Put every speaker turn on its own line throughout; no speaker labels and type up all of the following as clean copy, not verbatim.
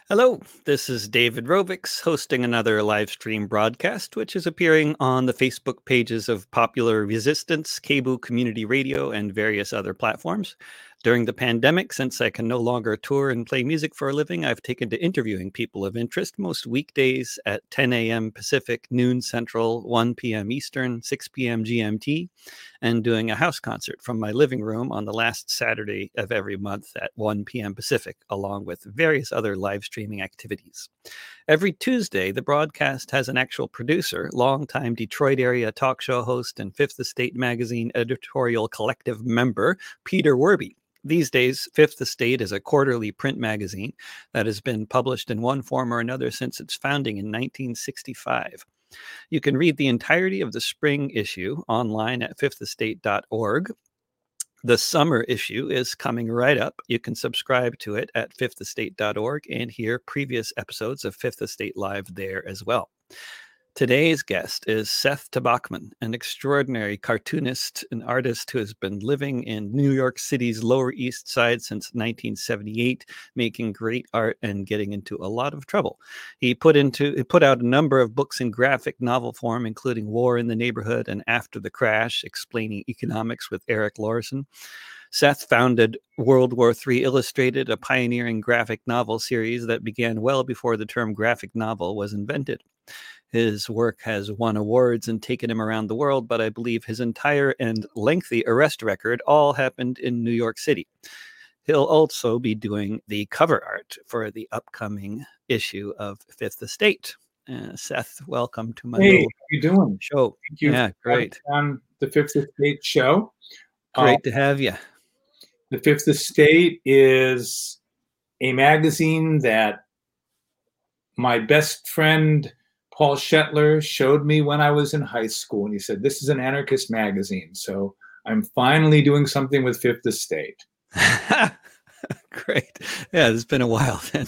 Hello, this is David Rovics hosting another live stream broadcast, which is appearing on the Facebook pages of Popular Resistance, Cable Community Radio, and various other platforms. During the pandemic, since I can no longer tour and play music for a living, I've taken to interviewing people of interest most weekdays at 10 a.m. Pacific, noon Central, 1 p.m. Eastern, 6 p.m. GMT, and doing a house concert from my living room on the last Saturday of every month at 1 p.m. Pacific, along with various other live streaming activities. Every Tuesday, the broadcast has an actual producer, longtime Detroit area talk show host and Fifth Estate magazine editorial collective member, Peter Werby. These days, Fifth Estate is a quarterly print magazine that has been published in one form or another since its founding in 1965. You can read the entirety of the spring issue online at fifthestate.org. The summer issue is coming right up. You can subscribe to it at fifthestate.org and hear previous episodes of Fifth Estate Live there as well. Today's guest is Seth Tabachman, an extraordinary cartoonist and artist who has been living in New York City's Lower East Side since 1978, making great art and getting into a lot of trouble. He put out a number of books in graphic novel form, including War in the Neighborhood and After the Crash, Explaining Economics with Eric Lorison. Seth founded World War III Illustrated, a pioneering graphic novel series that began well before the term graphic novel was invented. His work has won awards and taken him around the world, but I believe his entire and lengthy arrest record all happened in New York City. He'll also be doing the cover art for the upcoming issue of Fifth Estate. Seth, welcome to my
Hey, how you doing?
show.
Thank you
Yeah, great.
On the Fifth Estate show.
Great to have you.
The Fifth Estate is a magazine that my best friend Paul Shetler showed me when I was in high school, and he said, "This is an anarchist magazine." So I'm finally doing something with Fifth Estate.
Great. Yeah, it's been a while then.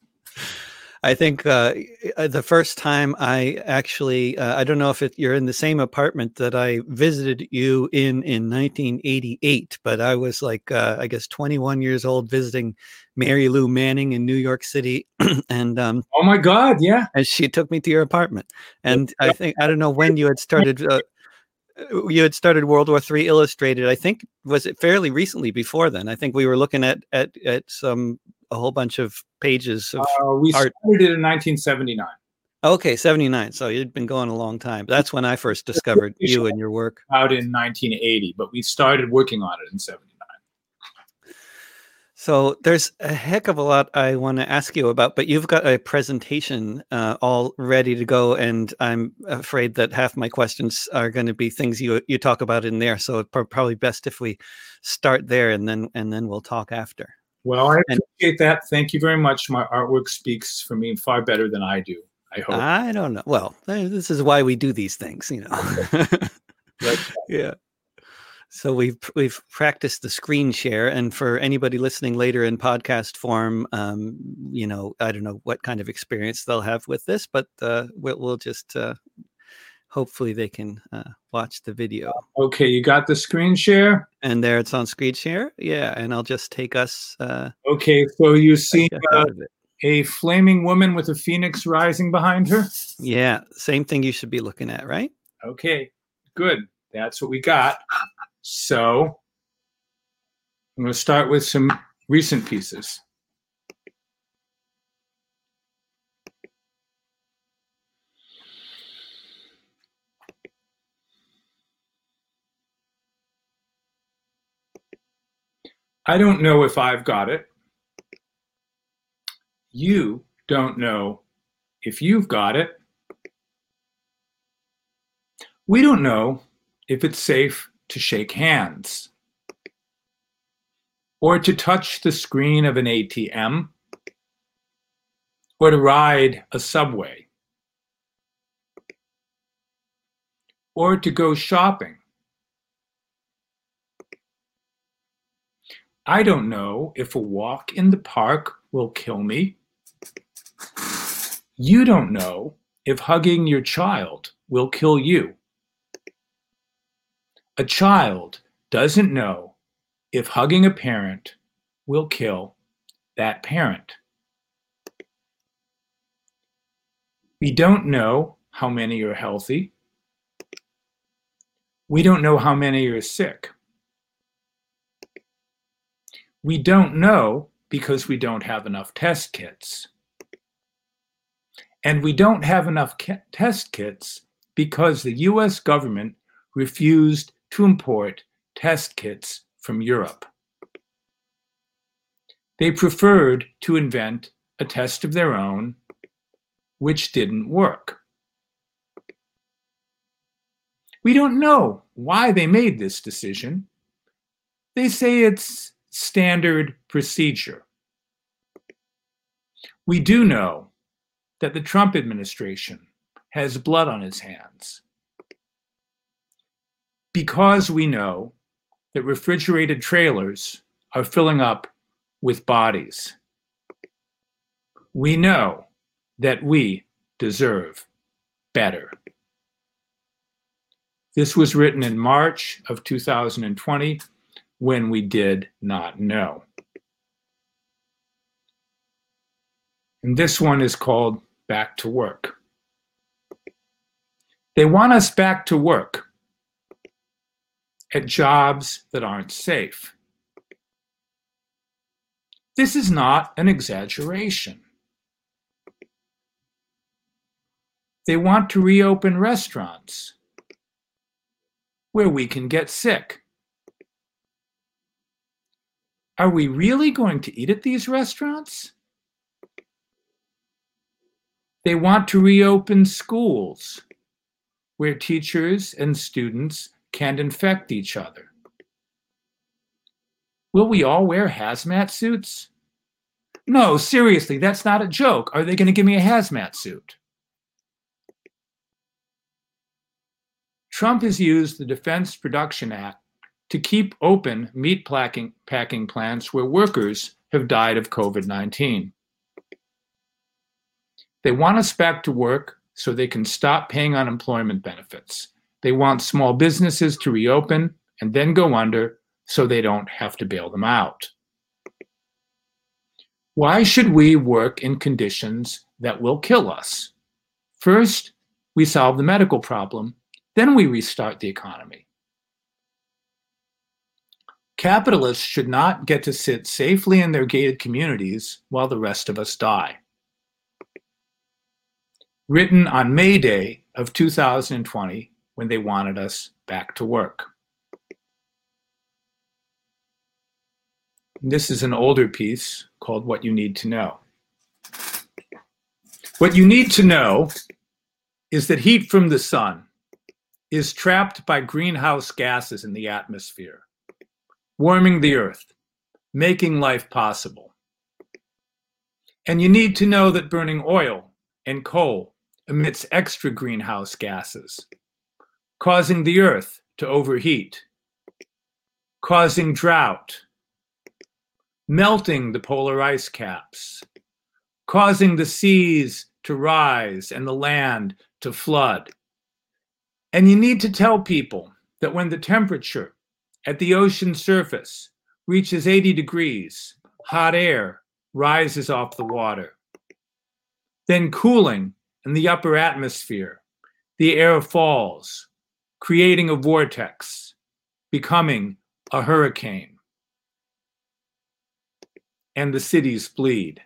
I think the first time I actually, I don't know if you're in the same apartment that I visited you in 1988, but I was like, I guess 21 years old visiting Mary Lou Manning in New York City. And
oh my God, yeah.
And she took me to your apartment. And I think, I don't know when you had started, World War III Illustrated. I think, was it fairly recently before then? I think we were looking at a whole bunch of pages of
we
art.
started it in 1979.
Okay, 79. So you'd been going a long time. That's when I first discovered you and your work.
Out in 1980, but we started working on it in 79.
So there's a heck of a lot I want to ask you about, but you've got a presentation all ready to go, and I'm afraid that half my questions are going to be things you talk about in there. So it's probably best if we start there, and then we'll talk after.
Well, I appreciate that. Thank you very much. My artwork speaks for me far better than I do, I hope.
I don't know. Well, this is why we do these things, you know. Yeah. So we've practiced the screen share, and for anybody listening later in podcast form, you know, I don't know what kind of experience they'll have with this, but we'll just hopefully they can watch the video.
Okay, you got the screen share?
And there it's on screen share. Yeah, and I'll just take us.
Okay, so you see a flaming woman with a phoenix rising behind her?
Yeah, same thing you should be looking at, right?
Okay, good. That's what we got. So I'm going to start with some recent pieces. I don't know if I've got it. You don't know if you've got it. We don't know if it's safe to shake hands, or to touch the screen of an ATM, or to ride a subway, or to go shopping. I don't know if a walk in the park will kill me. You don't know if hugging your child will kill you. A child doesn't know if hugging a parent will kill that parent. We don't know how many are healthy. We don't know how many are sick. We don't know because we don't have enough test kits. And we don't have enough test kits because the US government refused to import test kits from Europe. They preferred to invent a test of their own, which didn't work. We don't know why they made this decision. They say it's standard procedure. We do know that the Trump administration has blood on its hands because we know that refrigerated trailers are filling up with bodies. We know that we deserve better. This was written in March of 2020 when we did not know. And this one is called Back to Work. They want us back to work at jobs that aren't safe. This is not an exaggeration. They want to reopen restaurants where we can get sick. Are we really going to eat at these restaurants? They want to reopen schools where teachers and students can infect each other. Will we all wear hazmat suits? No, seriously, that's not a joke. Are they going to give me a hazmat suit? Trump has used the Defense Production Act to keep open meat packing plants where workers have died of COVID-19. They want us back to work so they can stop paying unemployment benefits. They want small businesses to reopen and then go under so they don't have to bail them out. Why should we work in conditions that will kill us? First, we solve the medical problem, then we restart the economy. Capitalists should not get to sit safely in their gated communities while the rest of us die. Written on May Day of 2020, when they wanted us back to work. This is an older piece called What You Need to Know. What you need to know is that heat from the sun is trapped by greenhouse gases in the atmosphere, warming the earth, making life possible. And you need to know that burning oil and coal emits extra greenhouse gases, causing the earth to overheat, causing drought, melting the polar ice caps, causing the seas to rise and the land to flood. And you need to tell people that when the temperature at the ocean surface reaches 80 degrees, hot air rises off the water. Then cooling in the upper atmosphere, the air falls, creating a vortex, becoming a hurricane. And the cities bleed.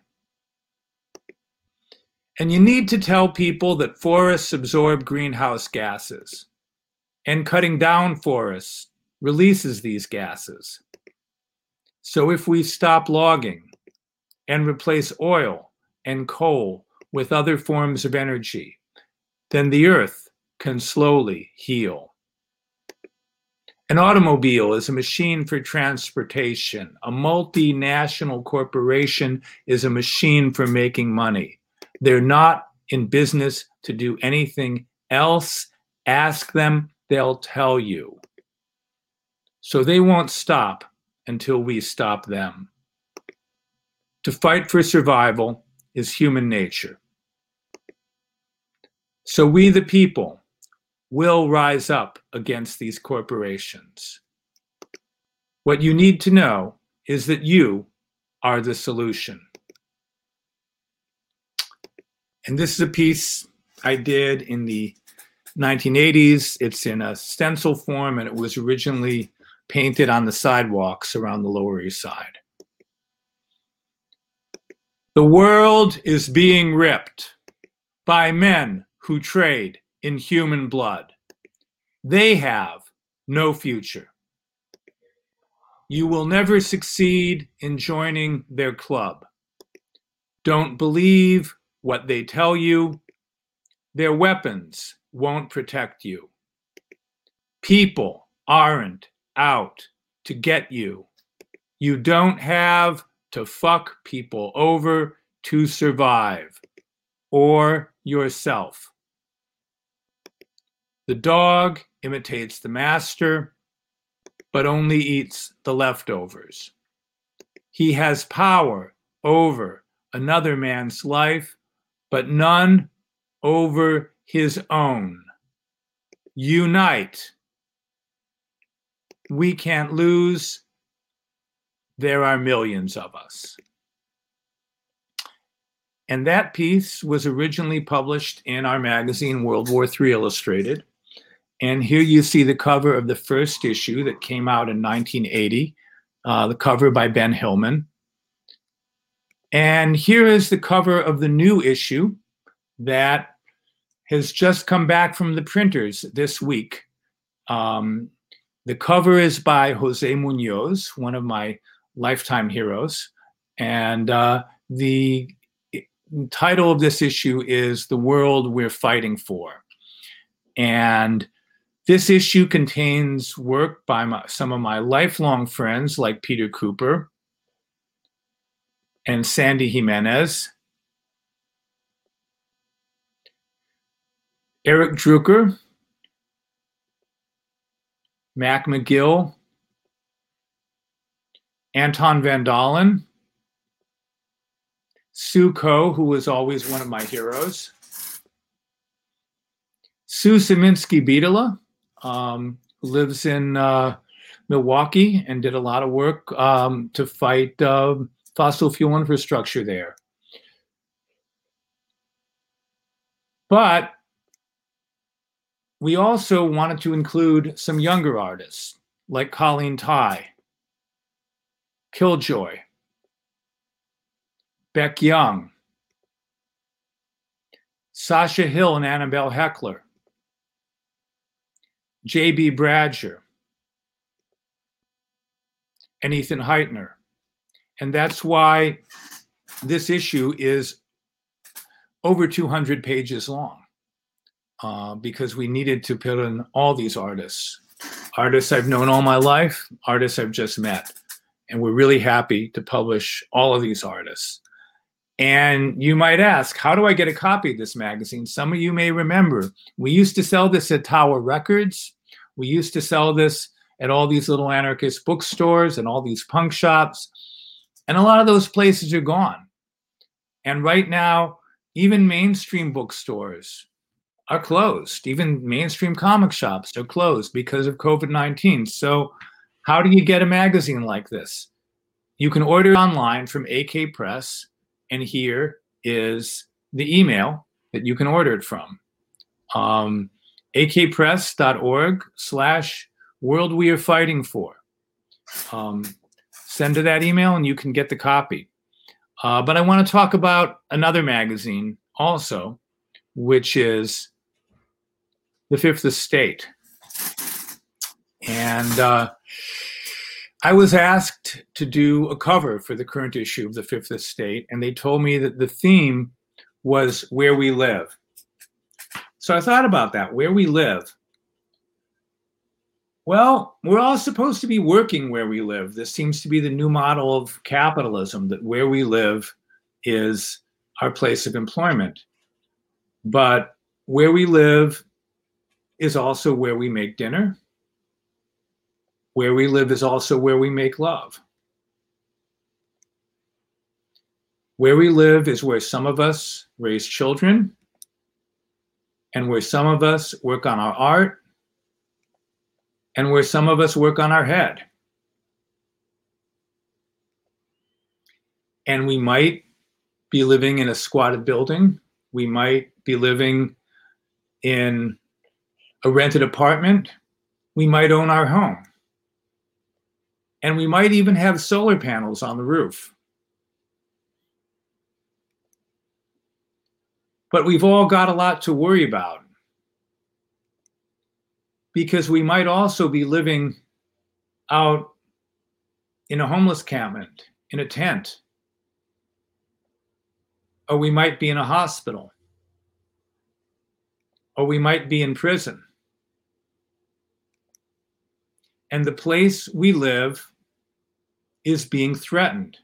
And you need to tell people that forests absorb greenhouse gases, and cutting down forests releases these gases. So if we stop logging and replace oil and coal with other forms of energy, then the earth can slowly heal. An automobile is a machine for transportation. A multinational corporation is a machine for making money. They're not in business to do anything else. Ask them, they'll tell you. So they won't stop until we stop them. To fight for survival is human nature. So we, the people, will rise up against these corporations. What you need to know is that you are the solution. And this is a piece I did in the 1980s. It's in a stencil form, and it was originally painted on the sidewalks around the Lower East Side. The world is being ripped by men who trade in human blood. They have no future. You will never succeed in joining their club. Don't believe what they tell you. Their weapons won't protect you. People aren't out to get you. You don't have to fuck people over to survive, or yourself. The dog imitates the master, but only eats the leftovers. He has power over another man's life, but none over his own. Unite. We can't lose. There are millions of us. And that piece was originally published in our magazine, World War III Illustrated. And here you see the cover of the first issue that came out in 1980, the cover by Ben Hillman. And here is the cover of the new issue that has just come back from the printers this week. The cover is by Jose Munoz, one of my lifetime heroes. And the title of this issue is The World We're Fighting For. And this issue contains work by some of my lifelong friends like Peter Cooper and Sandy Jimenez, Eric Drucker, Mac McGill, Anton Van Dalen, Sue Coe, who was always one of my heroes, Sue Saminsky-Beatala, who lives in Milwaukee and did a lot of work to fight fossil fuel infrastructure there. But we also wanted to include some younger artists like Colleen Tye, Killjoy, Beck Young, Sasha Hill and Annabelle Heckler, J.B. Bradger, and Ethan Heitner. And that's why this issue is over 200 pages long, because we needed to put in all these artists. Artists I've known all my life, artists I've just met. And we're really happy to publish all of these artists. And you might ask, how do I get a copy of this magazine? Some of you may remember, we used to sell this at Tower Records. We used to sell this at all these little anarchist bookstores and all these punk shops. And a lot of those places are gone. And right now, even mainstream bookstores are closed. Even mainstream comic shops are closed because of COVID-19. So how do you get a magazine like this? You can order it online from AK Press. And here is the email that you can order it from. akpress.org/world we are fighting for. Send to that email and you can get the copy. But I want to talk about another magazine also, which is The Fifth Estate. And I was asked to do a cover for the current issue of The Fifth Estate, and they told me that the theme was where we live. So I thought about that, where we live. Well, we're all supposed to be working where we live. This seems to be the new model of capitalism, that where we live is our place of employment. But where we live is also where we make dinner. Where we live is also where we make love. Where we live is where some of us raise children, and where some of us work on our art, and where some of us work on our head. And we might be living in a squatted building. We might be living in a rented apartment. We might own our home. And we might even have solar panels on the roof. But we've all got a lot to worry about, because we might also be living out in a homeless encampment, in a tent, or we might be in a hospital, or we might be in prison. And the place we live is being threatened.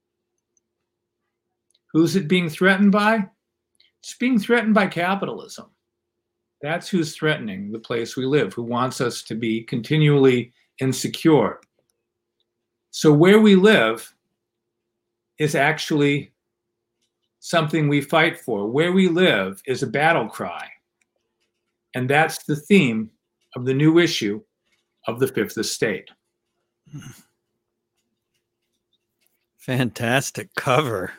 Who's it being threatened by? It's being threatened by capitalism. That's who's threatening the place we live, who wants us to be continually insecure. So where we live is actually something we fight for. Where we live is a battle cry. And that's the theme of the new issue of the Fifth Estate.
Fantastic cover.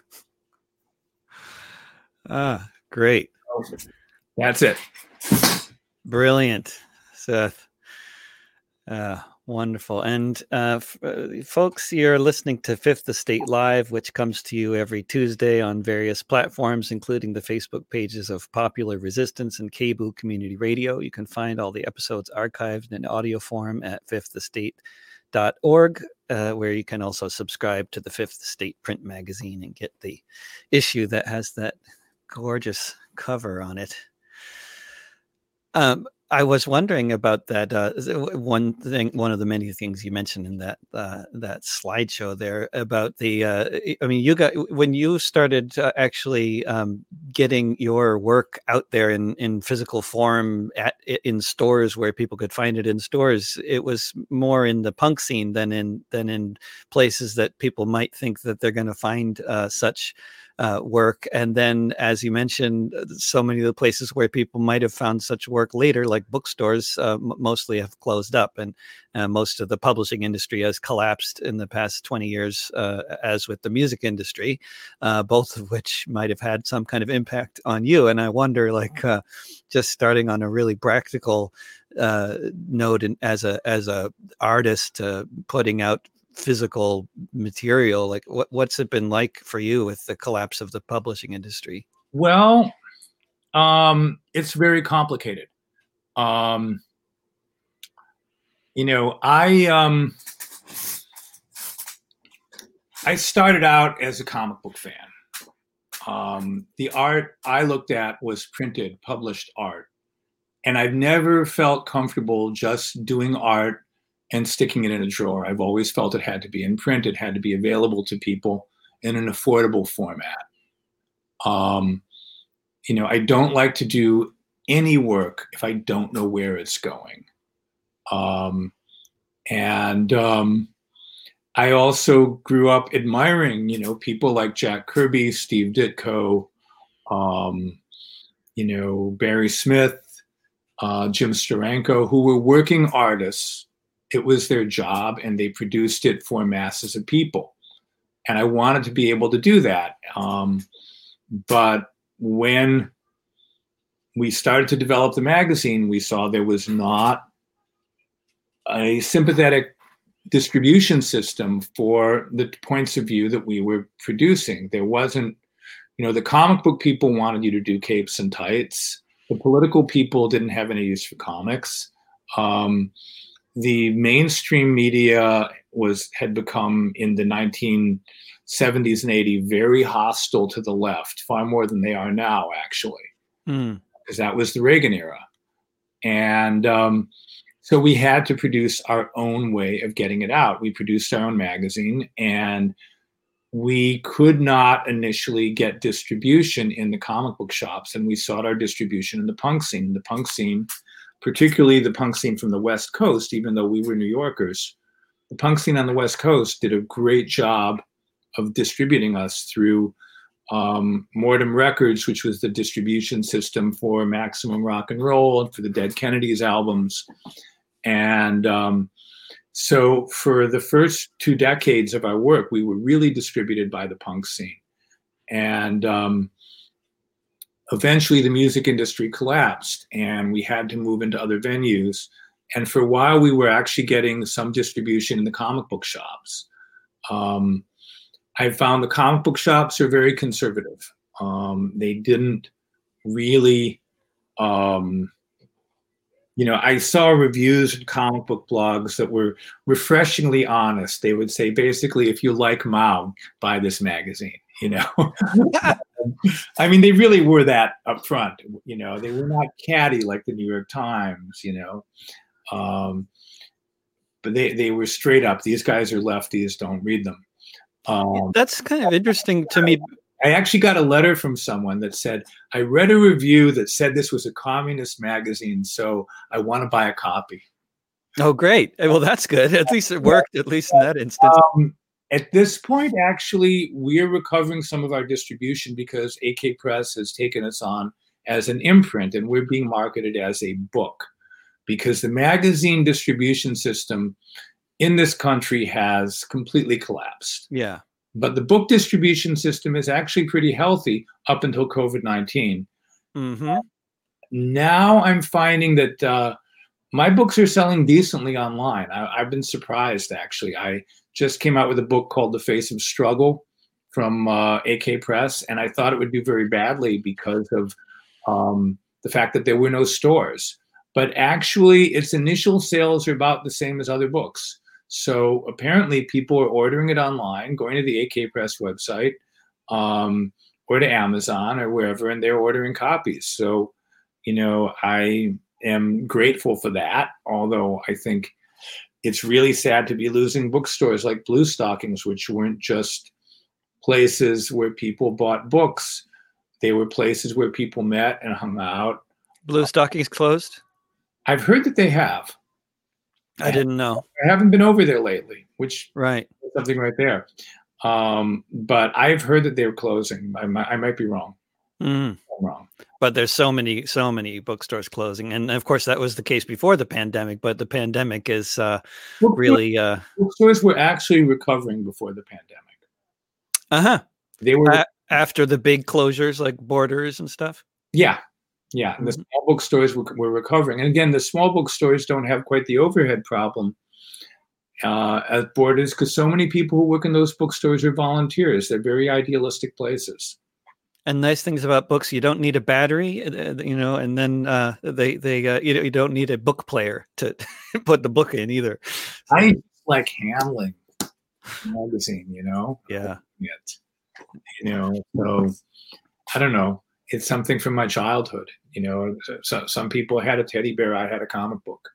Great.
That's it.
Brilliant, Seth. Wonderful. And folks, you're listening to Fifth Estate Live, which comes to you every Tuesday on various platforms, including the Facebook pages of Popular Resistance and KBOO Community Radio. You can find all the episodes archived in audio form at fifthestate.org, where you can also subscribe to the Fifth Estate print magazine and get the issue that has that gorgeous cover on it. I was wondering about that. One of the many things you mentioned in that slideshow there about the. I mean, you got when you started actually getting your work out there in physical form in stores where people could find it in stores. It was more in the punk scene than in places that people might think that they're going to find such work. And then, as you mentioned, so many of the places where people might have found such work later, like bookstores, mostly have closed up, and most of the publishing industry has collapsed in the past 20 years, as with the music industry, both of which might have had some kind of impact on you. And I wonder, like, just starting on a really practical note, and as a artist, putting out physical material, like what's it been like for you with the collapse of the publishing industry?
Well, it's very complicated. I started out as a comic book fan. The art I looked at was printed, published art, and I've never felt comfortable just doing art and sticking it in a drawer. I've always felt it had to be in print. It had to be available to people in an affordable format. I don't like to do any work if I don't know where it's going. I also grew up admiring, people like Jack Kirby, Steve Ditko, Barry Smith, Jim Steranko, who were working artists. It was their job, and they produced it for masses of people. And I wanted to be able to do that. But when we started to develop the magazine, we saw there was not a sympathetic distribution system for the points of view that we were producing. There wasn't, the comic book people wanted you to do capes and tights. The political people didn't have any use for comics. The mainstream media had become, in the 1970s and 80s, very hostile to the left, far more than they are now, actually, because that was the Reagan era. And so we had to produce our own way of getting it out. We produced our own magazine, and we could not initially get distribution in the comic book shops, and we sought our distribution in the punk scene. The punk scene, particularly the punk scene from the West Coast, even though we were New Yorkers, the punk scene on the West Coast did a great job of distributing us through Mortem Records, which was the distribution system for Maximum Rock and Roll and for the Dead Kennedys albums. And so for the first 2 decades of our work, we were really distributed by the punk scene. And eventually the music industry collapsed and we had to move into other venues. And for a while, we were actually getting some distribution in the comic book shops. I found the comic book shops are very conservative. They didn't really, I saw reviews in comic book blogs that were refreshingly honest. They would say, basically, if you like Mao, buy this magazine, I mean, they really were that upfront, they were not catty like the New York Times, but they were straight up. These guys are lefties, don't read them.
That's kind of interesting to me.
I actually got a letter from someone that said, I read a review that said this was a communist magazine, so I want to buy a copy.
Oh, great. Well, that's good. At least it worked, at least in that instance.
At this point, actually, we are recovering some of our distribution because AK Press has taken us on as an imprint, and we're being marketed as a book because the magazine distribution system in this country has completely collapsed.
Yeah.
But the book distribution system is actually pretty healthy up until COVID-19.
Mm-hmm.
Now I'm finding that my books are selling decently online. I've been surprised, actually. I just came out with a book called The Face of Struggle from AK Press, and I thought it would do very badly because of the fact that there were no stores. But actually, its initial sales are about the same as other books. So apparently people are ordering it online, going to the AK Press website or to Amazon or wherever, and they're ordering copies. So, I am grateful for that, although I think it's really sad to be losing bookstores like Blue Stockings, which weren't just places where people bought books. They were places where people met and hung out.
Blue Stockings closed?
I've heard that they have.
I didn't know.
I haven't been over there lately, which
right.
is something right there. But I've heard that they're closing. I might be wrong.
Mm.
I'm wrong.
But there's so many bookstores closing. And of course, that was the case before the pandemic. But the pandemic is really...
Bookstores were actually recovering before the pandemic.
Uh-huh.
They were...
after the big closures like Borders and stuff?
Yeah. Yeah, and the small bookstores were recovering. And again, the small bookstores don't have quite the overhead problem as Borders because so many people who work in those bookstores are volunteers. They're very idealistic places.
And nice things about books, you don't need a battery, and then you don't need a book player to put the book in either.
So, I like handling the magazine,
Yeah.
So I don't know. It's something from my childhood. So some people had a teddy bear. I had a comic book.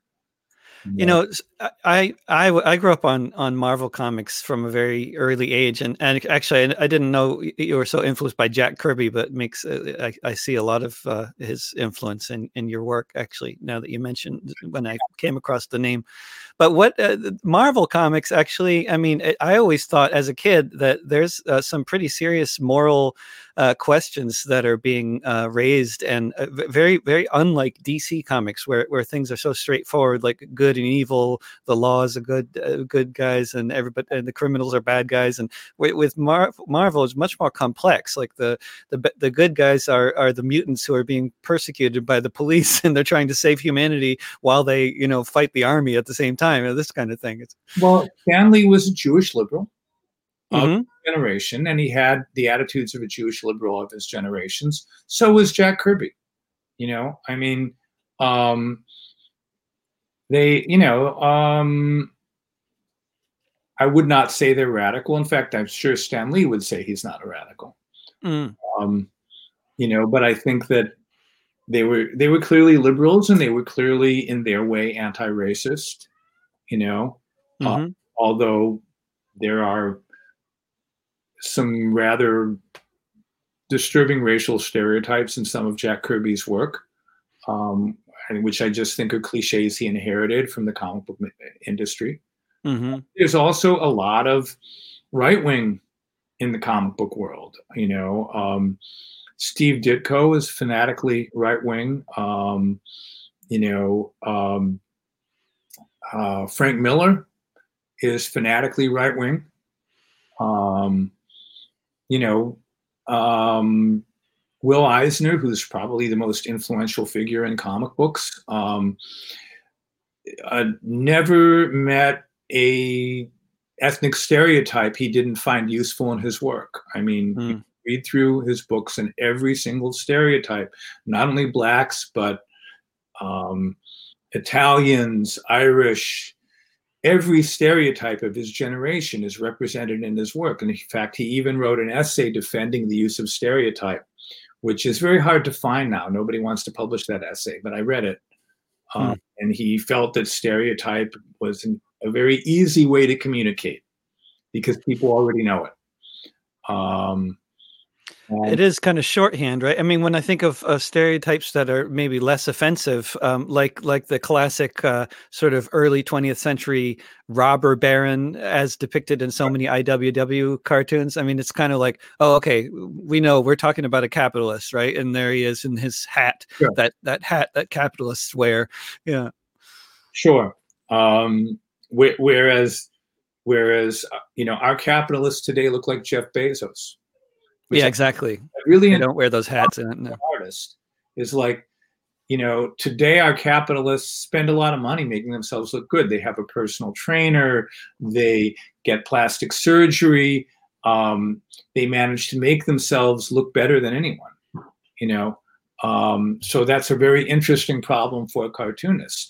I grew up on Marvel comics from a very early age, and actually I didn't know you were so influenced by Jack Kirby, but I see a lot of his influence in your work. Actually, now that you mentioned when I came across the name, but what Marvel comics actually, I mean, I always thought as a kid that there's some pretty serious moral questions that are being raised, and very, very unlike DC comics where things are so straightforward, like good and evil, the laws are good guys, and everybody and the criminals are bad guys. And with Marvel, it's much more complex. Like the good guys are the mutants who are being persecuted by the police, and they're trying to save humanity while they fight the army at the same time. This kind of thing.
Well, Stan Lee was a Jewish liberal.
Mm-hmm.
Generation, and he had the attitudes of a Jewish liberal of his generations. So was Jack Kirby. I mean, I would not say they're radical. In fact, I'm sure Stan Lee would say he's not a radical.
Mm.
But I think that they were clearly liberals, and they were clearly in their way anti-racist.
Mm-hmm.
Although there are some rather disturbing racial stereotypes in some of Jack Kirby's work, which I just think are cliches he inherited from the comic book industry.
Mm-hmm.
There's also a lot of right-wing in the comic book world. Steve Ditko is fanatically right-wing. Frank Miller is fanatically right-wing. Will Eisner, who's probably the most influential figure in comic books, never met a ethnic stereotype he didn't find useful in his work. I mean, you read through his books and every single stereotype, not only blacks, but Italians, Irish, every stereotype of his generation is represented in his work. And in fact, he even wrote an essay defending the use of stereotype, which is very hard to find now. Nobody wants to publish that essay, but I read it. And he felt that stereotype was a very easy way to communicate because people already know it.
It is kind of shorthand, right? I mean, when I think of stereotypes that are maybe less offensive, like the classic sort of early 20th century robber baron as depicted in so many IWW cartoons. I mean, it's kind of like, oh, okay, we know we're talking about a capitalist, right? And there he is in his hat,
Sure.
that hat that capitalists wear. Yeah.
Sure. Whereas, our capitalists today look like Jeff Bezos.
Yeah, exactly.
Really,
they don't wear those hats. No.
Artist is like, today our capitalists spend a lot of money making themselves look good. They have a personal trainer. They get plastic surgery. They manage to make themselves look better than anyone. So that's a very interesting problem for a cartoonist.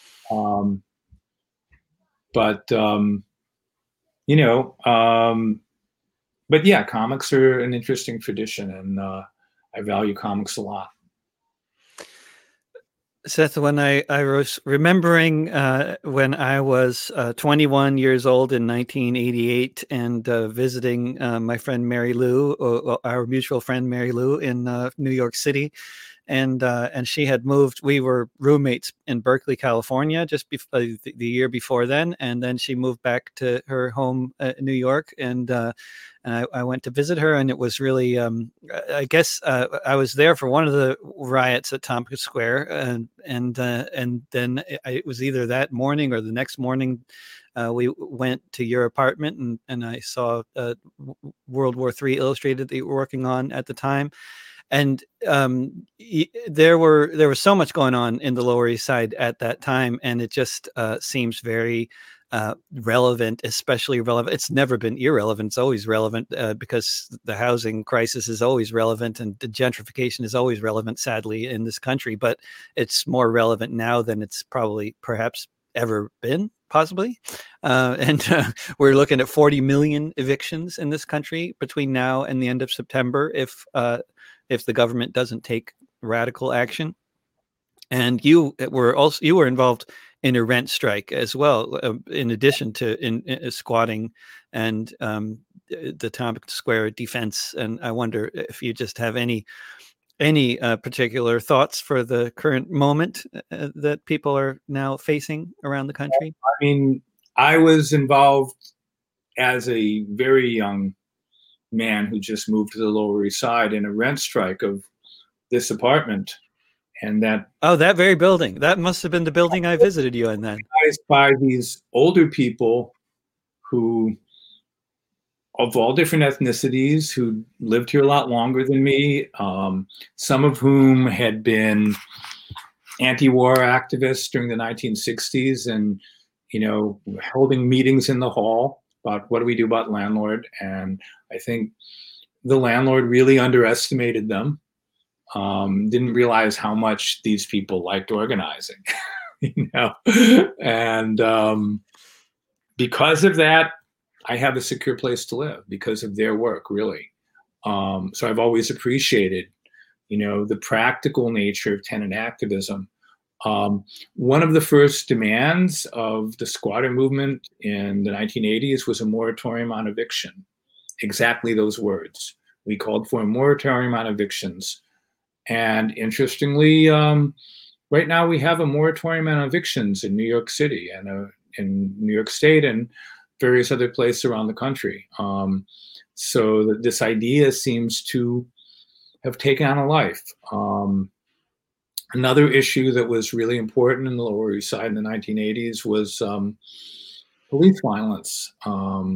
But yeah, comics are an interesting tradition, and I value comics a lot.
Seth, when I was remembering when I was 21 years old in 1988 and visiting my friend Mary Lou, our mutual friend Mary Lou in New York City, and she had moved. We were roommates in Berkeley, California, just the year before then, and then she moved back to her home in New York, and I went to visit her, and it was really, I guess I was there for one of the riots at Tompkins Square, and then it was either that morning or the next morning. We went to your apartment, and I saw World War III Illustrated that you were working on at the time. And there was so much going on in the Lower East Side at that time, and it just seems very relevant, especially relevant. It's never been irrelevant. It's always relevant because the housing crisis is always relevant, and the gentrification is always relevant, sadly, in this country. But it's more relevant now than it's perhaps ever been, possibly. And we're looking at 40 million evictions in this country between now and the end of September if the government doesn't take radical action. And you were involved in a rent strike as well, in addition to in squatting and the Tompkins Square defense. And I wonder if you just have any particular thoughts for the current moment that people are now facing around the country.
I mean, I was involved as a very young man who just moved to the Lower East Side in a rent strike of this apartment. And that
very building, that must have been the building I visited you in then.
By these older people who, of all different ethnicities, who lived here a lot longer than me, some of whom had been anti-war activists during the 1960s and, holding meetings in the hall about what do we do about landlord. And I think the landlord really underestimated them. Didn't realize how much these people liked organizing, and because of that, I have a secure place to live because of their work, really. So I've always appreciated, the practical nature of tenant activism. One of the first demands of the squatter movement in the 1980s was a moratorium on eviction. Exactly those words. We called for a moratorium on evictions. And interestingly, right now we have a moratorium on evictions in New York City and in New York State and various other places around the country. So this idea seems to have taken on a life. Another issue that was really important in the Lower East Side in the 1980s was police violence.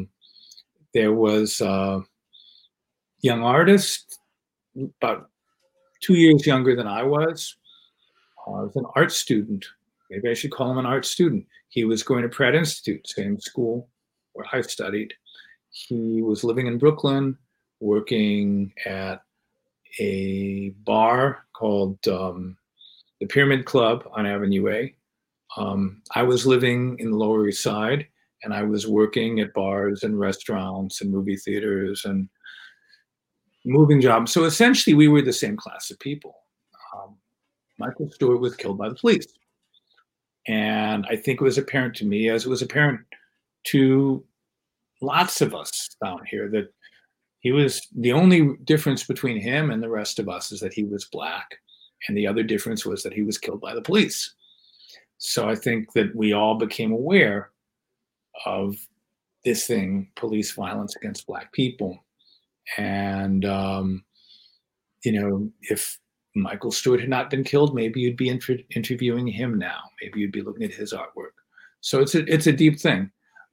There was a young artist, about 2 years younger than I was. I was an art student. Maybe I should call him an art student. He was going to Pratt Institute, same school where I studied. He was living in Brooklyn, working at a bar called the Pyramid Club on Avenue A. I was living in the Lower East Side, and I was working at bars and restaurants and movie theaters and moving jobs. So essentially, we were the same class of people. Michael Stewart was killed by the police. And I think it was apparent to me, as it was apparent to lots of us down here, that he was the only difference between him and the rest of us is that he was black. And the other difference was that he was killed by the police. So I think that we all became aware of this thing, police violence against black people. And, if Michael Stewart had not been killed, maybe you'd be interviewing him now. Maybe you'd be looking at his artwork. So it's a deep thing.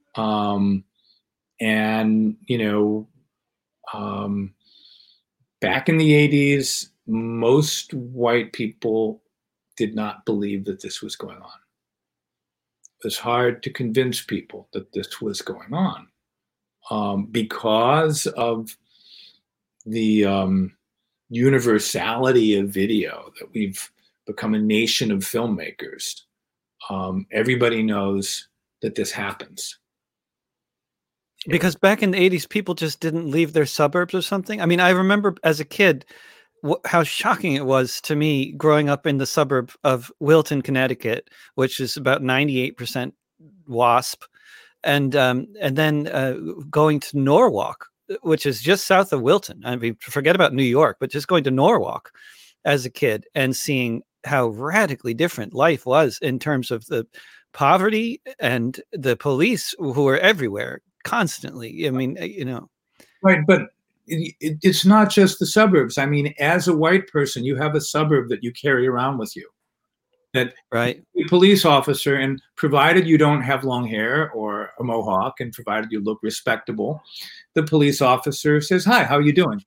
Back in the 80s, most white people did not believe that this was going on. It was hard to convince people that this was going on because of the universality of video, that we've become a nation of filmmakers. Everybody knows that this happens.
Because back in the 80s, people just didn't leave their suburbs or something. I mean, I remember as a kid how shocking it was to me growing up in the suburb of Wilton, Connecticut, which is about 98% WASP, and then going to Norwalk, which is just south of Wilton. I mean, forget about New York, but just going to Norwalk as a kid and seeing how radically different life was in terms of the poverty and the police who were everywhere constantly. I mean,
Right, but it's not just the suburbs. I mean, as a white person, you have a suburb that you carry around with you. That
right,
a police officer, and provided you don't have long hair or a mohawk, and provided you look respectable, the police officer says, "Hi, how are you doing?"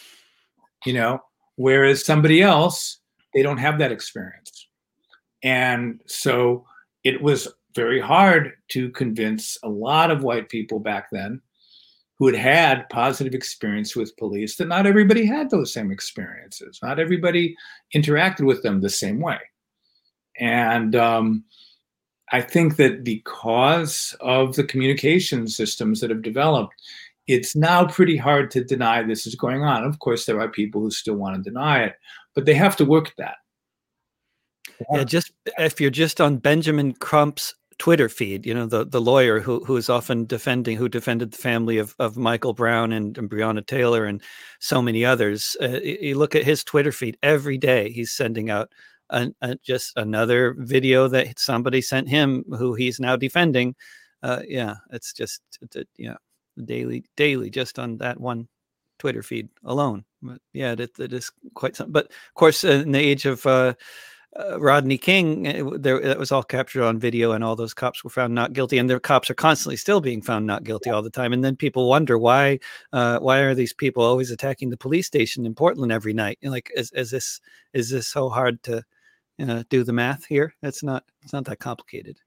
Whereas somebody else, they don't have that experience. And so it was very hard to convince a lot of white people back then who had positive experience with police that not everybody had those same experiences. Not everybody interacted with them the same way. And I think that because of the communication systems that have developed, it's now pretty hard to deny this is going on. Of course, there are people who still want to deny it, but they have to work at that.
Yeah, just if you're just on Benjamin Crump's Twitter feed, the lawyer who is often who defended the family of Michael Brown and Breonna Taylor and so many others. You look at his Twitter feed every day; he's sending out just another video that somebody sent him, who he's now defending. It's just daily, just on that one Twitter feed alone. But yeah, it is quite something. But of course, in the age of Rodney King, it was all captured on video, and all those cops were found not guilty, and their cops are constantly still being found not guilty all the time. And then people wonder why are these people always attacking the police station in Portland every night? Like, is this so hard to do the math here? It's not that complicated.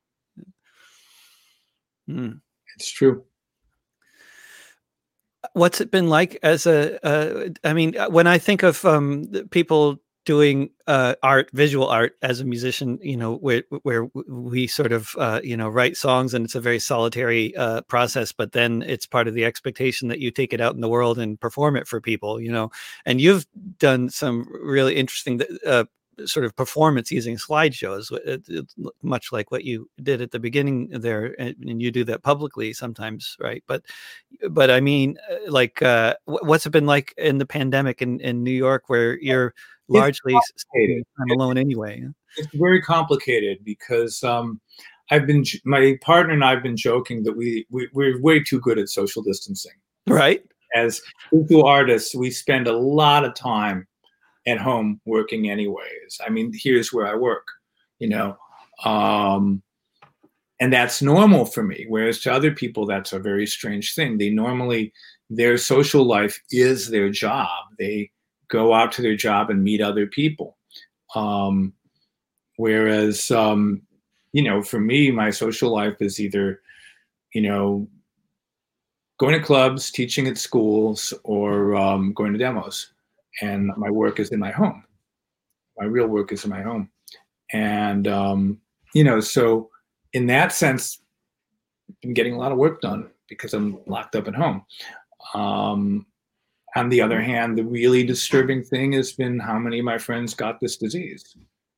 It's true.
What's it been like as I mean, when I think of people doing visual art as a musician, where we sort of, write songs, and it's a very solitary process, but then it's part of the expectation that you take it out in the world and perform it for people, and you've done some really interesting sort of performance using slideshows, much like what you did at the beginning there, and you do that publicly sometimes, right? But I mean, like, what's it been like in the pandemic in New York, where you're largely I'm alone anyway?
It's very complicated because my partner and I've been joking that we're way too good at social distancing.
Right.
As visual artists, we spend a lot of time at home working anyways. I mean, here's where I work, and that's normal for me. Whereas to other people, that's a very strange thing. Their social life is their job. They go out to their job and meet other people. Whereas, for me, my social life is either, going to clubs, teaching at schools, or going to demos. And my work is in my home. My real work is in my home. And, so in that sense, I'm getting a lot of work done because I'm locked up at home. On the other hand, the really disturbing thing has been how many of my friends got this disease.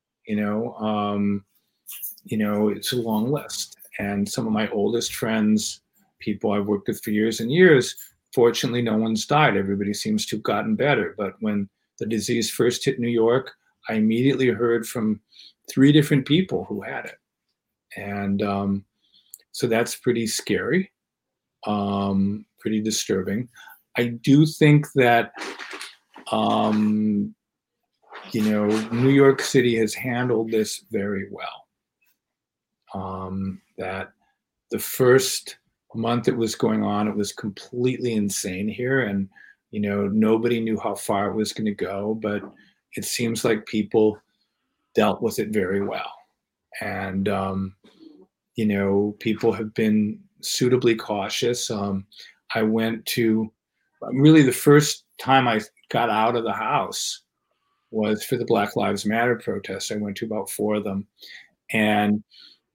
It's a long list. And some of my oldest friends, people I've worked with for years and years, fortunately, no one's died. Everybody seems to have gotten better. But when the disease first hit New York, I immediately heard from 3 different people who had it. And so that's pretty scary, pretty disturbing. I do think that, New York City has handled this very well. That the first month it was going on, it was completely insane here. And, nobody knew how far it was going to go, but it seems like people dealt with it very well. And, people have been suitably cautious. I went to, really the first time I got out of the house was for the Black Lives Matter protests. I went to about 4 of them. And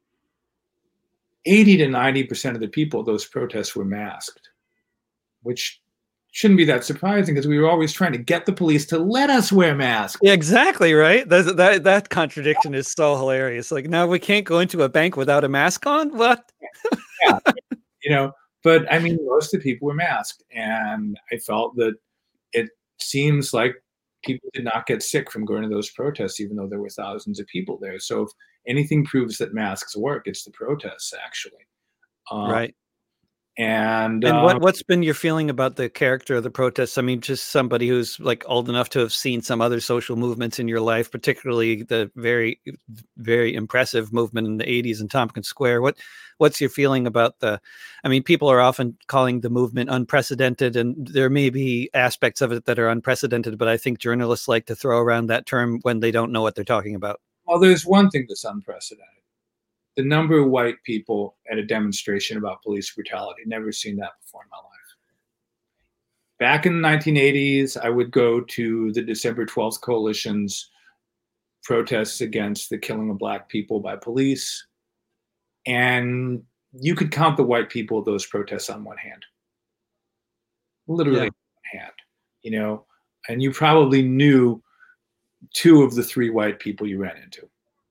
80 to 90% of the people at those protests were masked, which shouldn't be that surprising because we were always trying to get the police to let us wear masks.
Yeah, exactly, right? That contradiction is so hilarious. Like, now we can't go into a bank without a mask on? What?
Yeah. But I mean, most of the people were masked. And I felt that it seems like people did not get sick from going to those protests, even though there were thousands of people there. So if anything proves that masks work, it's the protests, actually.
Right.
And
what's been your feeling about the character of the protests? I mean, just somebody who's like old enough to have seen some other social movements in your life, particularly the very, very impressive movement in the 80s in Tompkins Square. What's your feeling about people are often calling the movement unprecedented, and there may be aspects of it that are unprecedented, but I think journalists like to throw around that term when they don't know what they're talking about.
Well, there's one thing that's unprecedented. The number of white people at a demonstration about police brutality. Never seen that before in my life. Back in the 1980s, I would go to the December 12th Coalition's protests against the killing of Black people by police. And you could count the white people at those protests on one hand. Literally one hand, and you probably knew 2 of the 3 white people you ran into.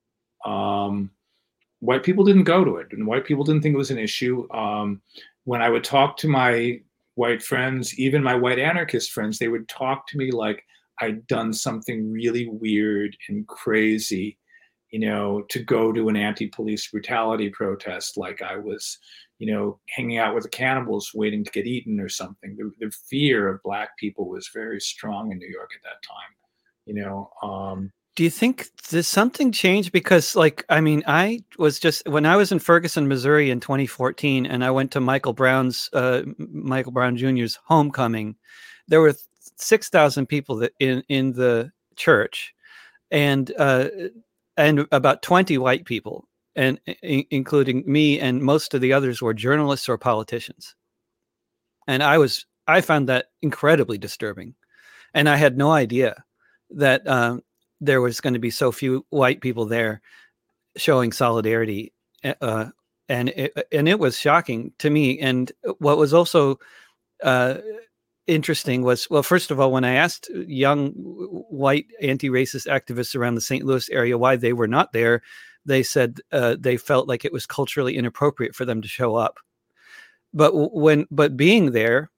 White people didn't go to it, and white people didn't think it was an issue. When I would talk to my white friends, even my white anarchist friends, they would talk to me like I'd done something really weird and crazy, to go to an anti-police brutality protest, like I was, hanging out with the cannibals waiting to get eaten or something. The fear of Black people was very strong in New York at that time,
Do you think there's something changed? Because I was just, when I was in Ferguson, Missouri in 2014, and I went to Michael Brown Jr.'s homecoming, there were 6,000 people in the church, and about 20 white people, and including me, and most of the others were journalists or politicians. And I found that incredibly disturbing. And I had no idea that there was going to be so few white people there showing solidarity. And it was shocking to me. And what was also interesting was, well, first of all, when I asked young white anti-racist activists around the St. Louis area why they were not there, they said they felt like it was culturally inappropriate for them to show up. But being there,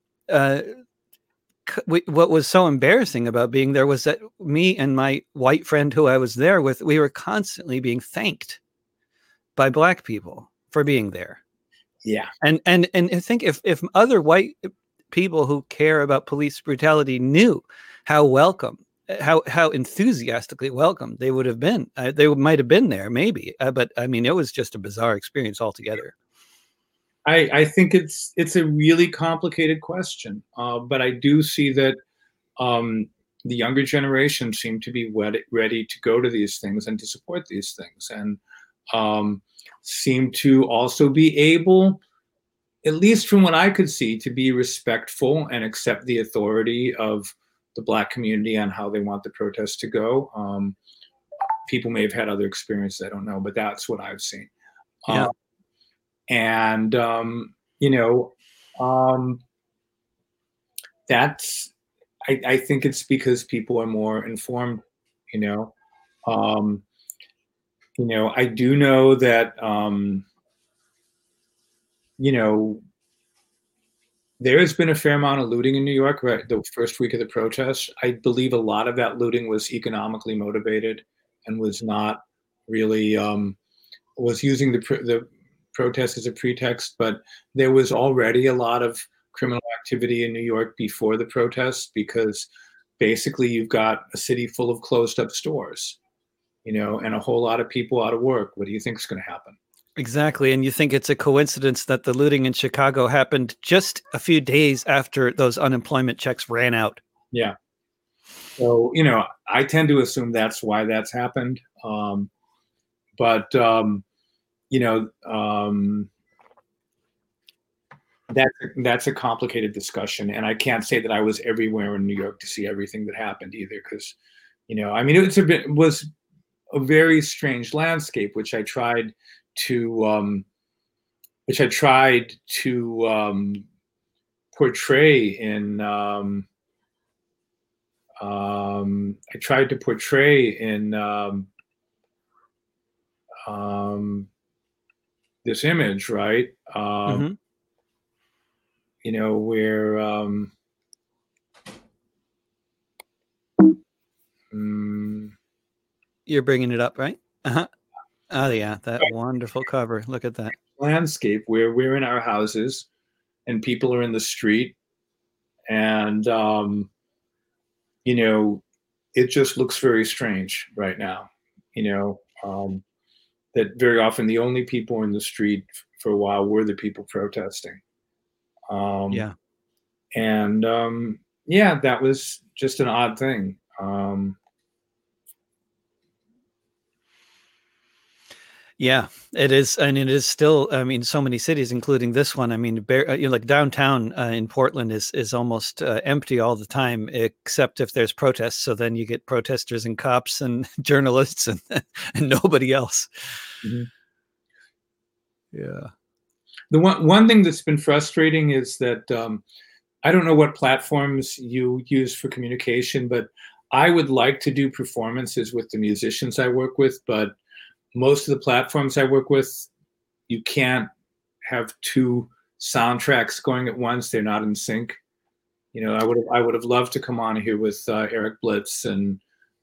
what was so embarrassing about being there was that me and my white friend who I was there with, we were constantly being thanked by Black people for being there.
Yeah.
And I think if other white people who care about police brutality knew how welcome, how enthusiastically welcome they would have been, they might have been there maybe. But I mean, it was just a bizarre experience altogether.
I think it's a really complicated question, but I do see that the younger generation seem to be ready to go to these things and to support these things, and seem to also be able, at least from what I could see, to be respectful and accept the authority of the Black community on how they want the protests to go. People may have had other experiences, I don't know, but that's what I've seen.
Yeah.
And that's, I think it's because people are more informed. I do know that there has been a fair amount of looting in New York, right? The first week of the protests. I believe a lot of that looting was economically motivated and was not really was using the protest as a pretext. But there was already a lot of criminal activity in New York before the protests, because basically you've got a city full of closed up stores, and a whole lot of people out of work. What do you think is going to happen?
Exactly. And you think it's a coincidence that the looting in Chicago happened just a few days after those unemployment checks ran out.
Yeah. So, I tend to assume that's why that's happened. But that's a complicated discussion. And I can't say that I was everywhere in New York to see everything that happened either. Because, it was a very strange landscape, which I tried to portray in this image, right? Where
you're bringing it up, right? Oh yeah, that wonderful cover. Look at that
landscape where we're in our houses and people are in the street, and it just looks very strange right now. That very often the only people in the street for a while were the people protesting.
Yeah.
And that was just an odd thing.
Yeah, it is. And it is still, so many cities, including this one. Like downtown in Portland is almost empty all the time, except if there's protests. So then you get protesters and cops and journalists and nobody else.
Mm-hmm.
Yeah.
The one thing that's been frustrating is that I don't know what platforms you use for communication, but I would like to do performances with the musicians I work with, but most of the platforms I work with, you can't have two soundtracks going at once. They're not in sync. I would have loved to come on here with Eric Blitz and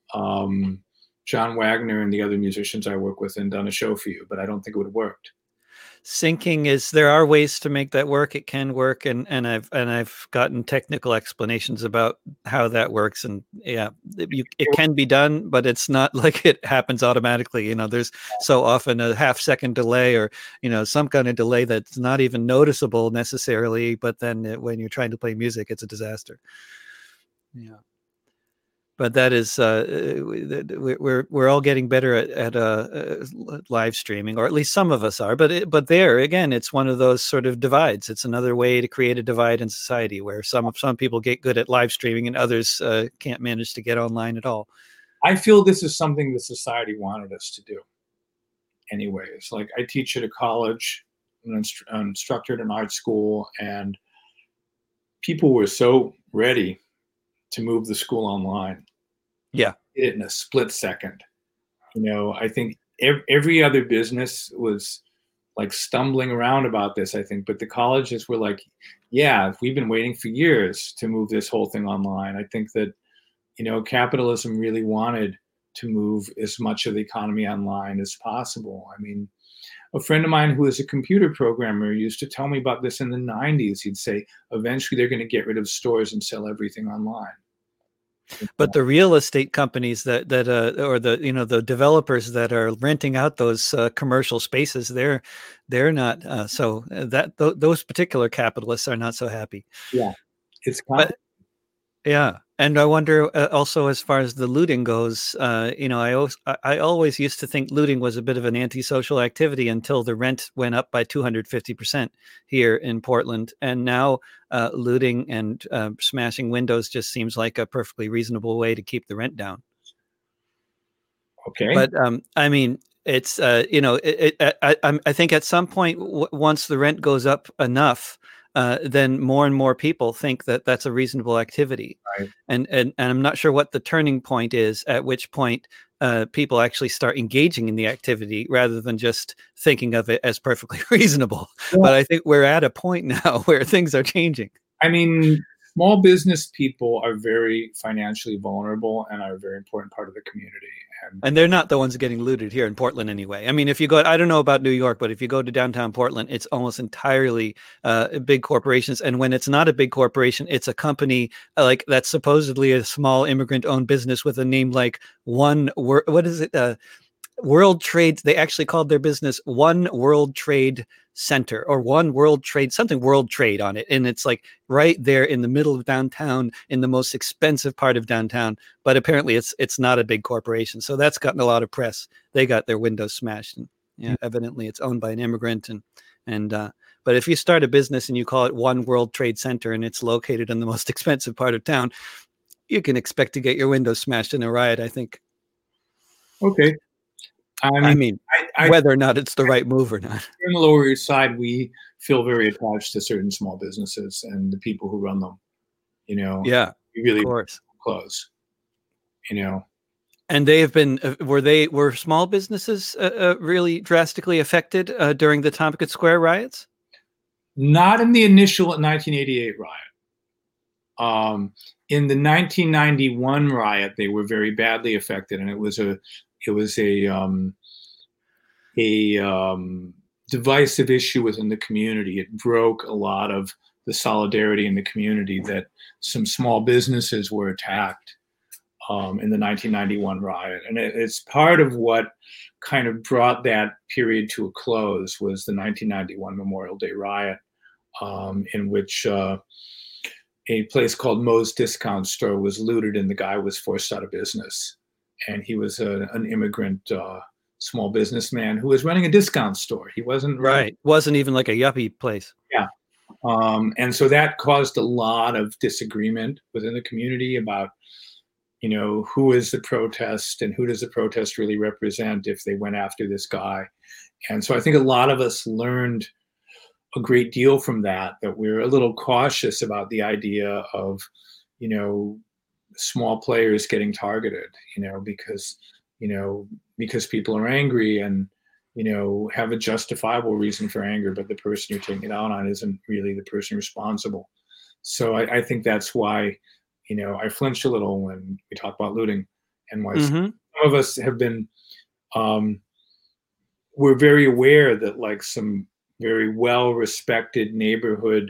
John Wagner and the other musicians I work with and done a show for you, but I don't think it would have worked.
Syncing there are ways to make that work. It can work. And I've gotten technical explanations about how that works. And yeah, it can be done, but it's not like it happens automatically. There's so often a half-second delay or, some kind of delay that's not even noticeable necessarily. But then when you're trying to play music, it's a disaster. Yeah. But that is, we're all getting better at live streaming, or at least some of us are. But there again, it's one of those sort of divides. It's another way to create a divide in society where some people get good at live streaming and others can't manage to get online at all.
I feel this is something that society wanted us to do. Anyways, like I teach at a college, an instructor at an art school, and people were so ready to move the school online.
Yeah.
Did it in a split second. I think every other business was like stumbling around about this, I think, but the colleges were like, yeah, we've been waiting for years to move this whole thing online. I think that, capitalism really wanted to move as much of the economy online as possible. A friend of mine who is a computer programmer used to tell me about this in the 90s. He'd say, eventually they're going to get rid of stores and sell everything online.
But the real estate companies or the developers that are renting out those commercial spaces, they're not those particular capitalists are not so happy.
Yeah, it's
Yeah, and I wonder also as far as the looting goes. I always used to think looting was a bit of an antisocial activity until the rent went up by 250% here in Portland, and now looting and smashing windows just seems like a perfectly reasonable way to keep the rent down.
Okay.
But I mean, it's I think at some point once the rent goes up enough, then more and more people think that that's a reasonable activity,
Right.
and I'm not sure what the turning point is at which point people actually start engaging in the activity rather than just thinking of it as perfectly reasonable.
Well,
But I think we're at a point now where things are changing.
I mean, small business people are very financially vulnerable and are a very important part of the community. And
And they're not the ones getting looted here in Portland anyway. I mean, if you go, I don't know about New York, but if you go to downtown Portland, it's almost entirely big corporations. And when it's not a big corporation, it's a company like that's supposedly a small immigrant owned business with a name like what is it? World Trade. They actually called their business One World Trade Center or One World Trade, something World Trade on it. And it's like right there in the middle of downtown in the most expensive part of downtown. But apparently it's not a big corporation. So that's gotten a lot of press. They got their windows smashed. And yeah, evidently it's owned by an immigrant. And but if you start a business and you call it One World Trade Center and it's located in the most expensive part of town, you can expect to get your windows smashed in a riot, I think.
okay, I
I
mean,
mean,
I
whether or not it's the right move or not.
in the Lower East Side, we feel very attached to certain small businesses and the people who run them. You know,
Yeah,
we
of
really
course.
close. You know,
And they have been were small businesses really drastically affected during the Tompkins Square riots?
not in the initial 1988 riot. In the 1991 riot, they were very badly affected, and it was a divisive issue within the community. It broke a lot of the solidarity in the community that some small businesses were attacked in the 1991 riot, and it's part of what kind of brought that period to a close was the 1991 Memorial Day riot, in which a place called Moe's Discount Store was looted and the guy was forced out of business. And he was an immigrant small businessman who was running a discount store. He wasn't running.
Right. Wasn't even like a yuppie place.
Yeah. And so that caused a lot of disagreement within the community about, who is the protest and who does the protest really represent if they went after this guy. And so I think a lot of us learned a great deal from that we're a little cautious about the idea of, small players getting targeted, because people are angry and, have a justifiable reason for anger, but the person you're taking it out on isn't really the person responsible. So I think that's why, I flinch a little when we talk about looting and why some of us have been, we're very aware that like some very well-respected neighborhood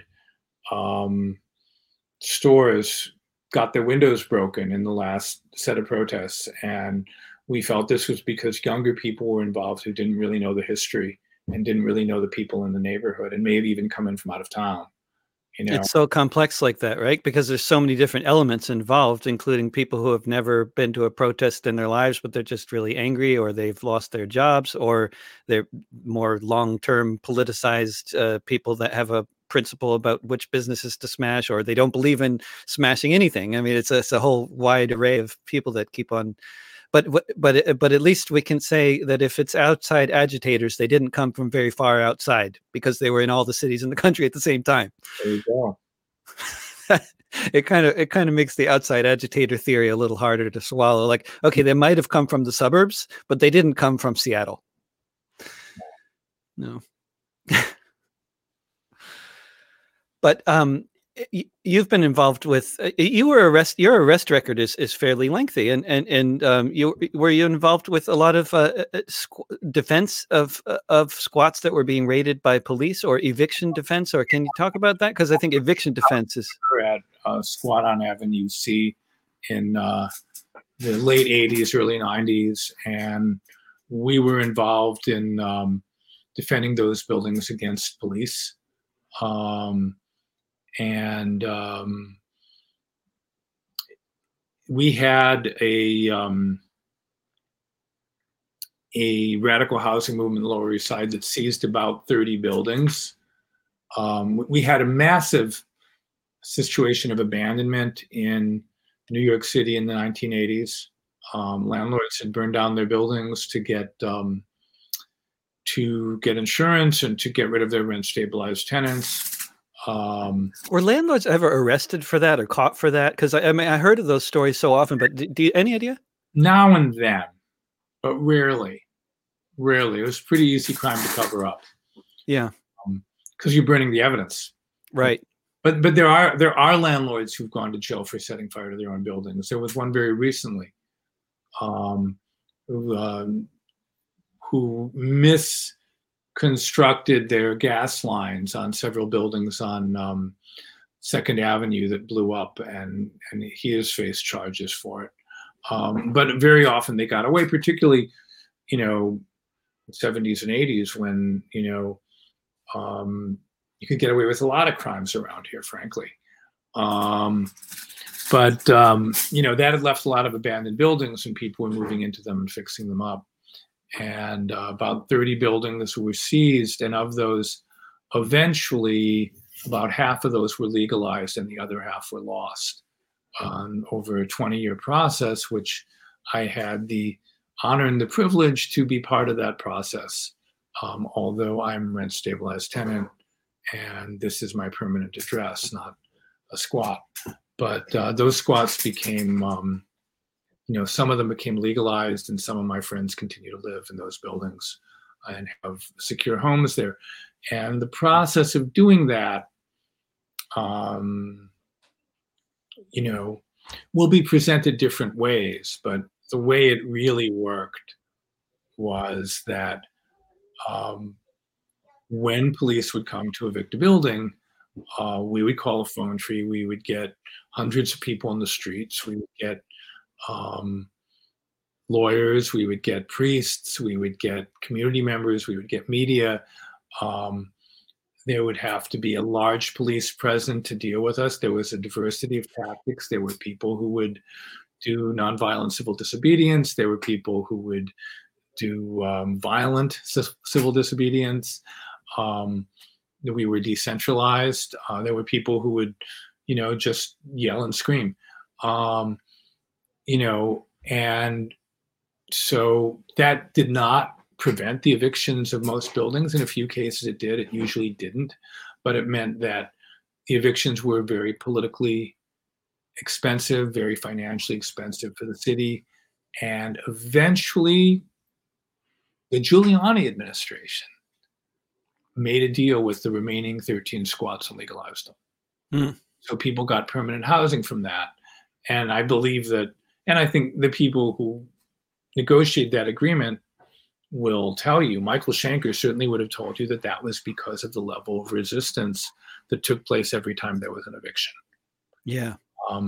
stores got their windows broken in the last set of protests, and we felt this was because younger people were involved who didn't really know the history and didn't really know the people in the neighborhood and maybe even come in from out of town.
It's so complex like that, right? Because there's so many different elements involved, including people who have never been to a protest in their lives, but they're just really angry, or they've lost their jobs, or they're more long-term politicized people that have a principle about which businesses to smash, or they don't believe in smashing anything. I mean, it's a whole wide array of people that keep on. But at least we can say that if it's outside agitators, they didn't come from very far outside because they were in all the cities in the country at the same time.
There you go.
It kind of makes the outside agitator theory a little harder to swallow. Like, okay, they might have come from the suburbs, but they didn't come from Seattle. No. But you've been involved with your arrest record is fairly lengthy, and were you involved with a lot of defense of squats that were being raided by police, or eviction defense, or can you talk about that? Because I think eviction defense is
at Squat on Avenue C in the late 80s, early 90s, and we were involved in defending those buildings against police. And we had a radical housing movement in the Lower East Side that seized about 30 buildings. We had a massive situation of abandonment in New York City in the 1980s. Landlords had burned down their buildings to get insurance and to get rid of their rent-stabilized tenants.
Were landlords ever arrested for that or caught for that? Because I mean, I heard of those stories so often, but do you any idea?
Now and then, but rarely. Rarely. It was a pretty easy crime to cover up.
Yeah.
Because you're burning the evidence.
Right.
But there are landlords who've gone to jail for setting fire to their own buildings. There was one very recently who misconstructed their gas lines on several buildings on Second Avenue that blew up, and he has faced charges for it. But very often they got away, particularly, 70s and 80s when, you could get away with a lot of crimes around here, frankly. But that had left a lot of abandoned buildings and people were moving into them and fixing them up. And about 30 buildings were seized, and of those, eventually about half of those were legalized and the other half were lost over a 20-year process, which I had the honor and the privilege to be part of that process. Although I'm rent stabilized tenant and this is my permanent address, not a squat. But those squats became, some of them became legalized, and some of my friends continue to live in those buildings and have secure homes there. And the process of doing that, will be presented different ways. But the way it really worked was that when police would come to evict a building, we would call a phone tree. We would get hundreds of people on the streets. We would get lawyers. We would get priests. We would get community members. We would get media. There would have to be a large police present to deal with us. There was a diversity of tactics. There were people who would do nonviolent civil disobedience. There were people who would do violent civil disobedience. We were decentralized. There were people who would, just yell and scream. And so that did not prevent the evictions of most buildings. In a few cases it did. It usually didn't. But it meant that the evictions were very politically expensive, very financially expensive for the city. And eventually the Giuliani administration made a deal with the remaining 13 squats and legalized them. So people got permanent housing from that. And I believe that, and I think the people who negotiated that agreement will tell you, Michael Schenker certainly would have told you that that was because of the level of resistance that took place every time there was an eviction.
Yeah.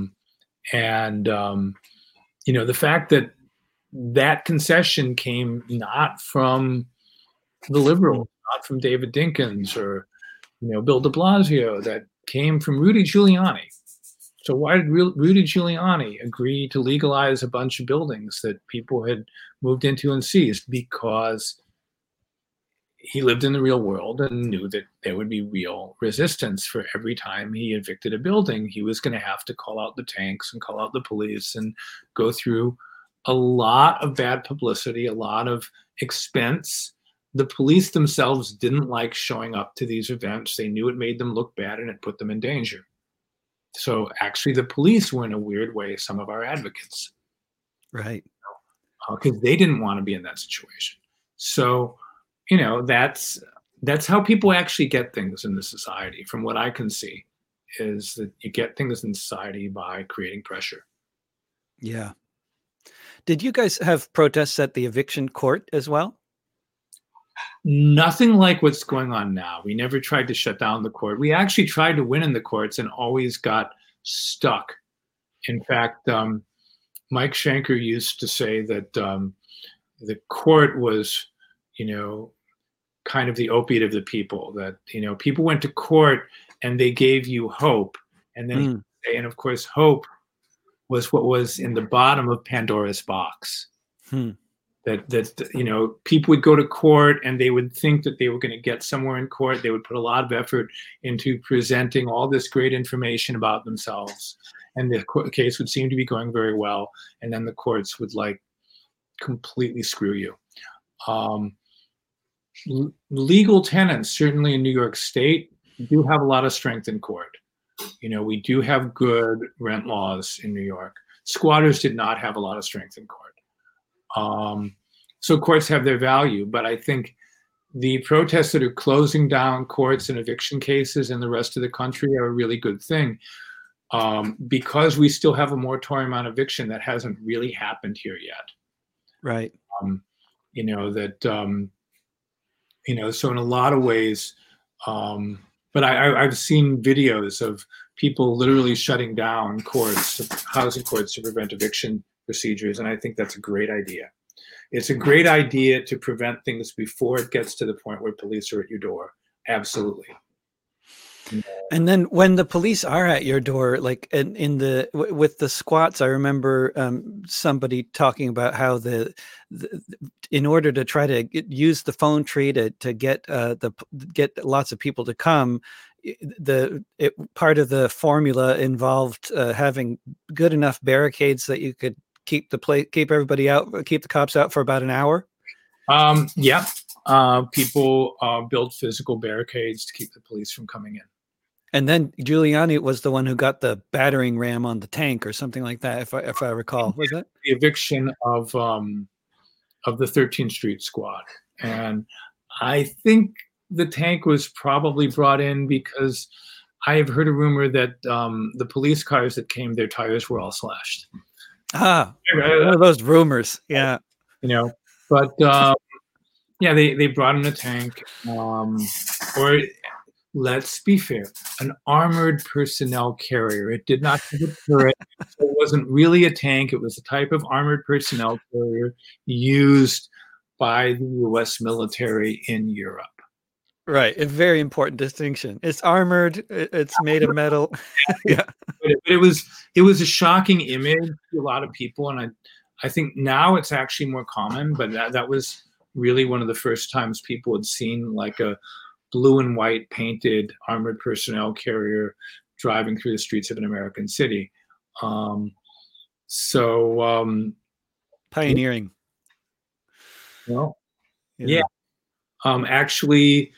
The fact that that concession came not from the liberals, not from David Dinkins or, Bill de Blasio, that came from Rudy Giuliani. So why did Rudy Giuliani agree to legalize a bunch of buildings that people had moved into and seized? Because he lived in the real world and knew that there would be real resistance for every time he evicted a building. He was going to have to call out the tanks and call out the police and go through a lot of bad publicity, a lot of expense. The police themselves didn't like showing up to these events. They knew it made them look bad and it put them in danger. So actually the police were in a weird way some of our advocates.
Right.
Because they didn't want to be in that situation. So, that's how people actually get things in the society. From what I can see is that you get things in society by creating pressure.
Yeah. Did you guys have protests at the eviction court as well?
Nothing like what's going on now. We never tried to shut down the court. We actually tried to win in the courts and always got stuck. In fact, Mike Schenker used to say that the court was, kind of the opiate of the people, that, people went to court and they gave you hope. And then, and of course, hope was what was in the bottom of Pandora's box.
Hmm.
That people would go to court and they would think that they were going to get somewhere in court. They would put a lot of effort into presenting all this great information about themselves, and the case would seem to be going very well, and then the courts would like completely screw you. Legal tenants, certainly in New York State, do have a lot of strength in court. We do have good rent laws in New York. Squatters did not have a lot of strength in court. So courts have their value, but I think the protests that are closing down courts and eviction cases in the rest of the country are a really good thing, because we still have a moratorium on eviction that hasn't really happened here yet.
Right.
So in a lot of ways, but I've seen videos of people literally shutting down courts, housing courts, to prevent eviction procedures, and I think that's a great idea. It's a great idea to prevent things before it gets to the point where police are at your door. Absolutely.
And then when the police are at your door, like with the squats, I remember somebody talking about how in order to try to use the phone tree to get lots of people to come, part of the formula involved having good enough barricades that you could keep everybody out, keep the cops out for about an hour. People
built physical barricades to keep the police from coming in.
And then Giuliani was the one who got the battering ram on the tank or something like that, if I recall. Was it
the eviction of the 13th Street squad? And I think the tank was probably brought in because I have heard a rumor that the police cars that came, their tires were all slashed.
One of those rumors, yeah.
But they brought in a tank, or let's be fair, an armored personnel carrier. It did not have a turret. So it wasn't really a tank. It was a type of armored personnel carrier used by the U.S. military in Europe.
Right. A very important distinction. It's armored. It's made of metal. Yeah.
But it was a shocking image to a lot of people. And I think now it's actually more common, but that was really one of the first times people had seen like a blue and white painted armored personnel carrier driving through the streets of an American city.
Pioneering.
Well, yeah. Actually,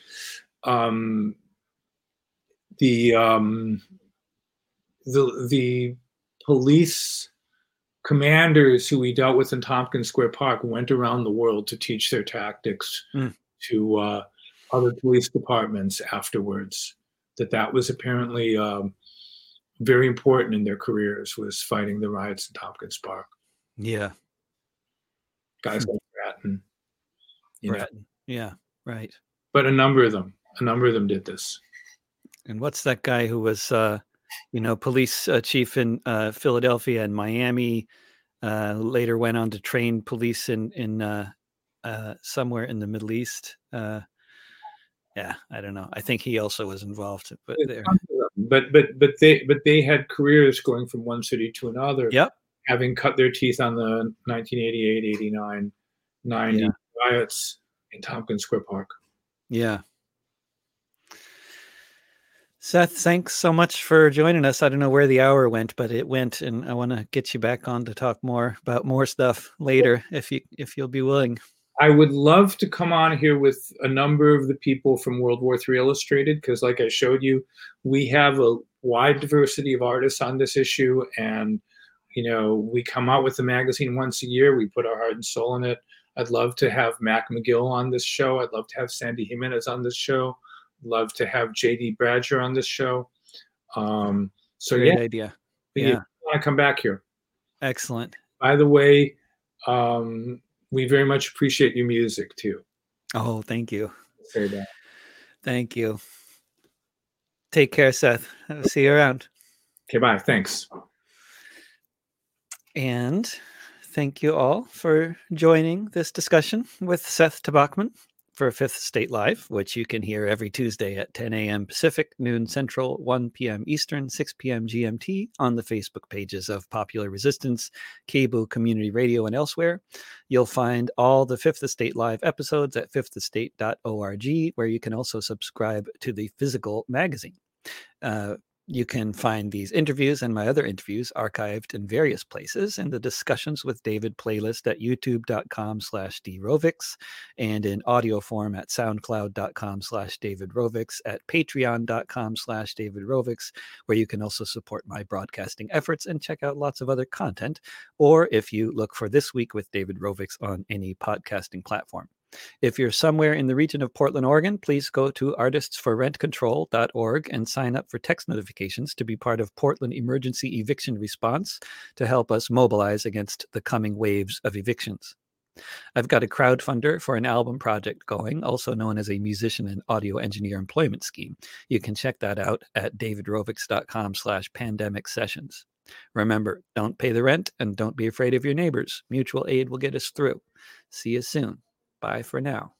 the police commanders who we dealt with in Tompkins Square Park went around the world to teach their tactics to other police departments afterwards. That was apparently very important in their careers, was fighting the riots in Tompkins Park.
Yeah.
Guys like Bratton.
Bratton. Yeah, right.
But a number of them did this.
And what's that guy who was, police chief in Philadelphia and Miami, later went on to train police in somewhere in the Middle East. Yeah, I don't know. I think he also was involved. But
they had careers going from one city to another.
Yep.
Having cut their teeth on the 1988, 89, 90 riots in Tompkins Square Park.
Yeah. Seth, thanks so much for joining us. I don't know where the hour went, but it went, and I want to get you back on to talk more about more stuff later, if you'll be willing.
I would love to come on here with a number of the people from World War III Illustrated, because like I showed you, we have a wide diversity of artists on this issue, and we come out with the magazine once a year. We put our heart and soul in it. I'd love to have Mac McGill on this show. I'd love to have Sandy Jimenez on this show. Love to have JD Bradger on this show.
Great idea. Yeah.
I want to come back here.
Excellent.
By the way, we very much appreciate your music too.
Oh, thank you.
Say that.
Thank you. Take care, Seth. I'll see you around.
Okay, bye. Thanks.
And thank you all for joining this discussion with Seth Tabachman for Fifth State Live, which you can hear every Tuesday at 10 a.m. Pacific, noon Central, 1 p.m. Eastern, 6 p.m. GMT on the Facebook pages of Popular Resistance, KBOO Community Radio, and elsewhere. You'll find all the Fifth Estate Live episodes at fifthestate.org, where you can also subscribe to the physical magazine. You can find these interviews and my other interviews archived in various places in the Discussions with David playlist at youtube.com/drovix and in audio form at soundcloud.com/davidrovix, at patreon.com/davidrovix, where you can also support my broadcasting efforts and check out lots of other content, or if you look for This Week with David Rovix on any podcasting platform. If you're somewhere in the region of Portland, Oregon, please go to artistsforrentcontrol.org and sign up for text notifications to be part of Portland Emergency Eviction Response to help us mobilize against the coming waves of evictions. I've got a crowdfunder for an album project going, also known as a musician and audio engineer employment scheme. You can check that out at davidrovix.com/pandemic sessions. Remember, don't pay the rent and don't be afraid of your neighbors. Mutual aid will get us through. See you soon. Bye for now.